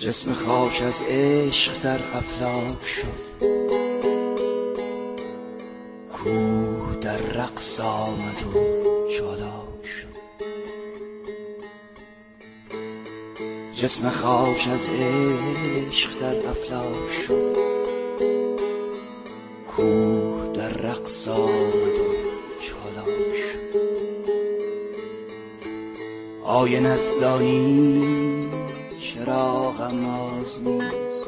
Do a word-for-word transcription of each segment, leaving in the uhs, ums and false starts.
جسم خاک از عشق در افلاک شد، کوه در رقص آمد و چالاک شد. جسم خاک از عشق در افلاک شد، کوه در رقص آمد و چالاک شد. آینت دانی چرا غماز نیست،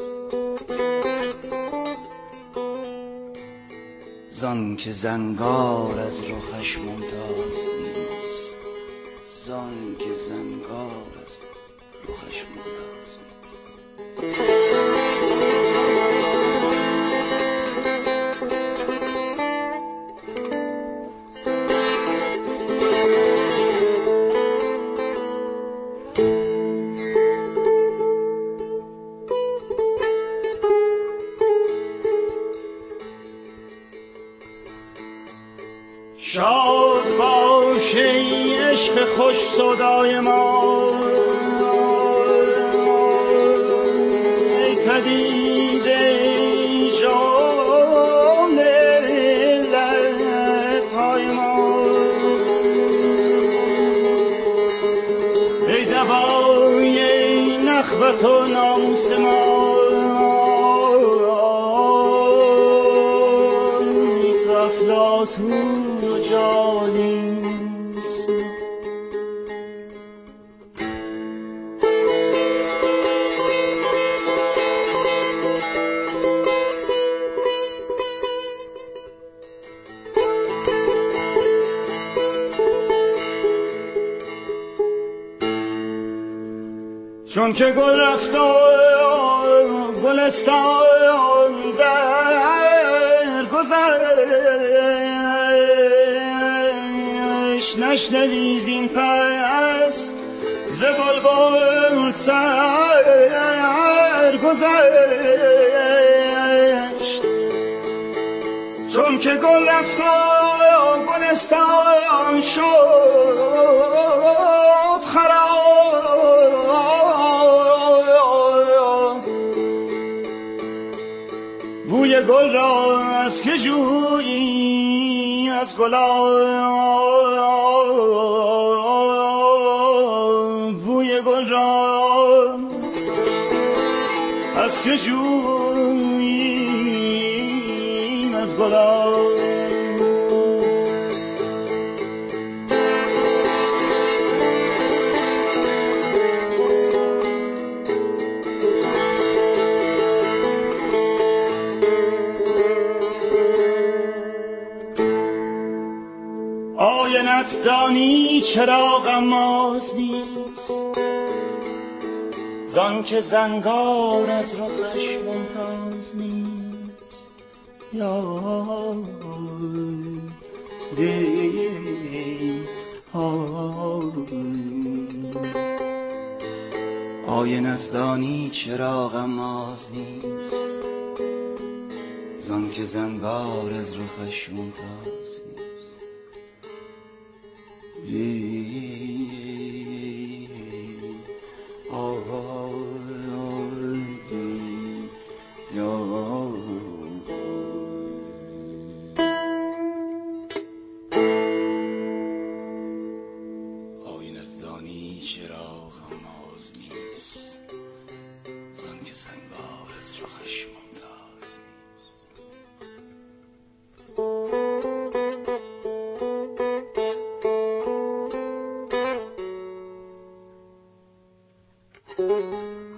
زان که زنگار از رخش ممتاز نیست، زان که زنگار از رخش ممتاز نیست. شاد باش ای عشق خوش سودای ما، ای پدیده جمله علتهای ما، ای دوای نخوت و ناموس ما، ای تو افلاطون جانیست. چون که گل رفت و گلستان در گذشت، نشنوی زین پس ز بلبل سر گذشت. چون که گل رفت و گلستان شد خراب، بوی گل را از که جویی از گلاب، بوی گل را از که جویی از گلاب. آینت دانی چرا غماز نیست، زان که زنگار از رخش ممتاز نیست. یا دی آینت دانی چرا غماز نیست، زان که زنگار از رخش ممتاز نیست. دی آینت دانی چرا غماز نیست، زان که زنگار از رخش ممتاز نیست.